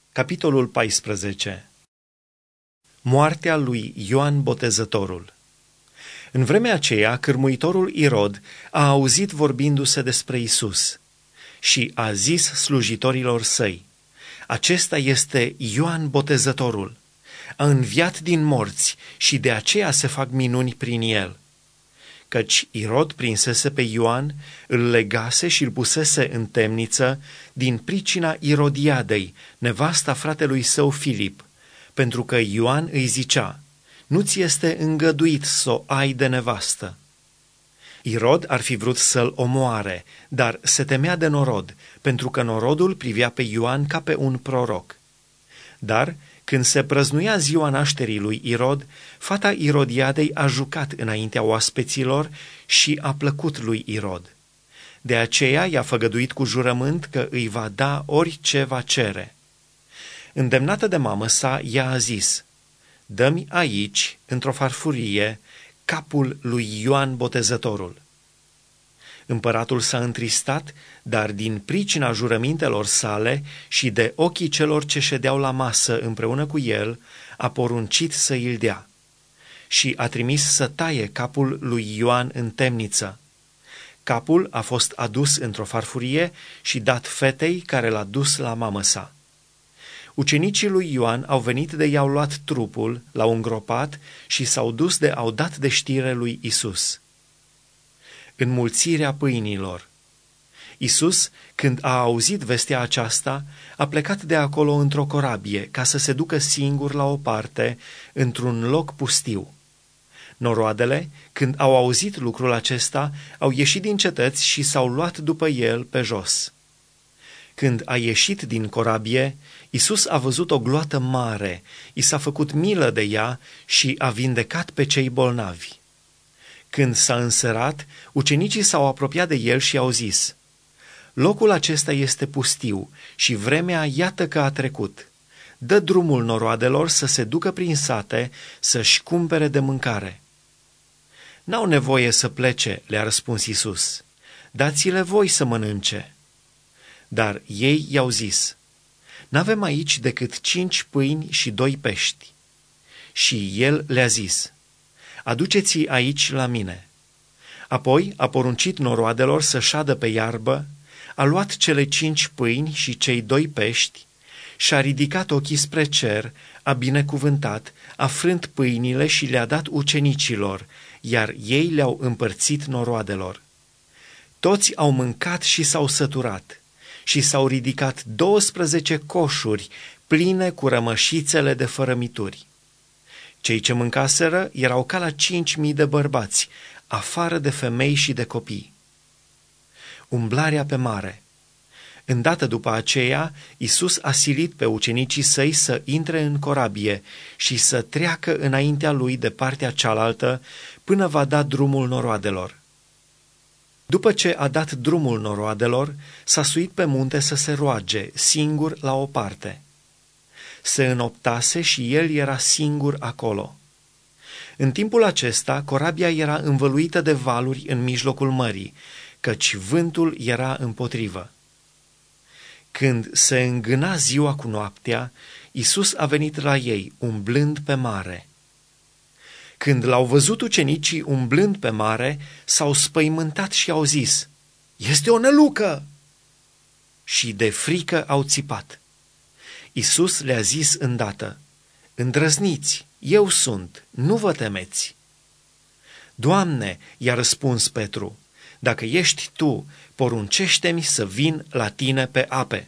Capitolul 14. Moartea lui Ioan Botezătorul. În vremea aceea, cârmuitorul Irod a auzit vorbindu-se despre Isus și a zis slujitorilor săi: acesta este Ioan Botezătorul, a înviat din morți și de aceea se fac minuni prin el. Căci Irod prinsese pe Ioan, îl legase și îl pusese în temniță din pricina Irodiadei, nevasta fratelui său Filip, pentru că Ioan îi zicea: nu ți este îngăduit să o ai de nevastă. Irod ar fi vrut să-l omoare, dar se temea de norod, pentru că norodul privea pe Ioan ca pe un proroc. Dar, când se prăznuia ziua nașterii lui Irod, fata Irodiadei a jucat înaintea oaspeților și a plăcut lui Irod. De aceea i-a făgăduit cu jurământ că îi va da orice va cere. Îndemnată de mamă sa, ea a zis: dă-mi aici, într-o farfurie, capul lui Ioan Botezătorul. Împăratul s-a întristat, dar din pricina jurămintelor sale și de ochii celor ce ședeau la masă împreună cu el, a poruncit să îl dea. Și a trimis să taie capul lui Ioan în temniță. Capul a fost adus într-o farfurie și dat fetei care l-a dus la mamă sa. Ucenicii lui Ioan au venit de i-au luat trupul, l-au îngropat și s-au dus de au dat de știre lui Isus. Înmulțirea pâinilor. Isus, când a auzit vestea aceasta, a plecat de acolo într-o corabie ca să se ducă singur la o parte, într-un loc pustiu. Noroadele, când au auzit lucrul acesta, au ieșit din cetăți și s-au luat după el pe jos. Când a ieșit din corabie, Isus a văzut o gloată mare, i s-a făcut milă de ea și a vindecat pe cei bolnavi. Când s-a înserat, ucenicii s-au apropiat de el și au zis: locul acesta este pustiu și vremea iată că a trecut. Dă drumul noroadelor să se ducă prin sate să-și cumpere de mâncare. N-au nevoie să plece, le-a răspuns Isus. Dați-le voi să mănânce. Dar ei i-au zis: n-avem aici decât 5 pâini și 2 pești. Și el le-a zis: aduceți-i aici la mine. Apoi a poruncit noroadelor să șadă pe iarbă, a luat cele 5 pâini și cei 2 pești și-a ridicat ochii spre cer, a binecuvântat, a frânt pâinile și le-a dat ucenicilor, iar ei le-au împărțit noroadelor. Toți au mâncat și s-au săturat și s-au ridicat 12 coșuri pline cu rămășițele de fărămituri. Cei ce mâncaseră erau ca la 5.000 de bărbați, afară de femei și de copii. Umblarea pe mare. Îndată după aceea, Isus a silit pe ucenicii săi să intre în corabie și să treacă înaintea lui de partea cealaltă până va da drumul noroadelor. După ce a dat drumul noroadelor, s-a suit pe munte să se roage, singur la o parte. Se înoptase și el era singur acolo. În timpul acesta, corabia era învăluită de valuri în mijlocul mării, căci vântul era împotrivă. Când se îngâna ziua cu noaptea, Isus a venit la ei, umblând pe mare. Când l-au văzut ucenicii umblând pe mare, s-au spăimântat și au zis: este o nălucă! Și de frică au țipat. Isus le-a zis îndată: îndrăzniți, eu sunt, nu vă temeți. Doamne, i-a răspuns Petru, dacă ești tu, poruncește-mi să vin la tine pe ape.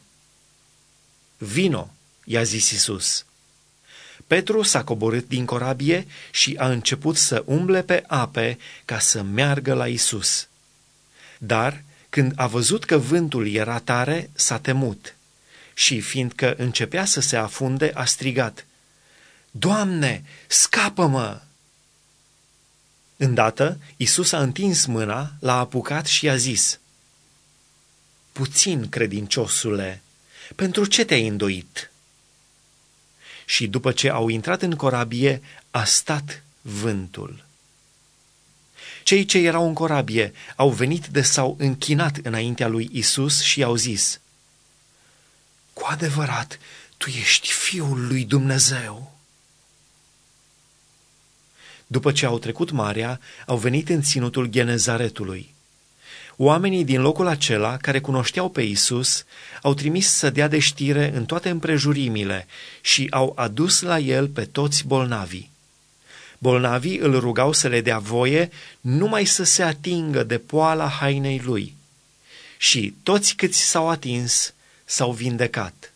Vino, i-a zis Isus. Petru s-a coborât din corabie și a început să umble pe ape ca să meargă la Isus. Dar, când a văzut că vântul era tare, s-a temut și, fiindcă începea să se afunde, a strigat: Doamne, scapă-mă! Îndată, Isus a întins mâna, l-a apucat și i-a zis: puțin credinciosule, pentru ce te-ai îndoit? Și după ce au intrat în corabie, a stat vântul. Cei ce erau în corabie au venit de s-au închinat înaintea lui Isus și i-au zis: cu adevărat, Tu ești Fiul lui Dumnezeu. După ce au trecut marea, au venit în ținutul Genezaretului. Oamenii din locul acela, care cunoșteau pe Iisus, au trimis să dea de știre în toate împrejurimile și au adus la el pe toți bolnavii. Bolnavii îl rugau să le dea voie numai să se atingă de poala hainei lui. Și toți câți s-au atins s-au vindecat.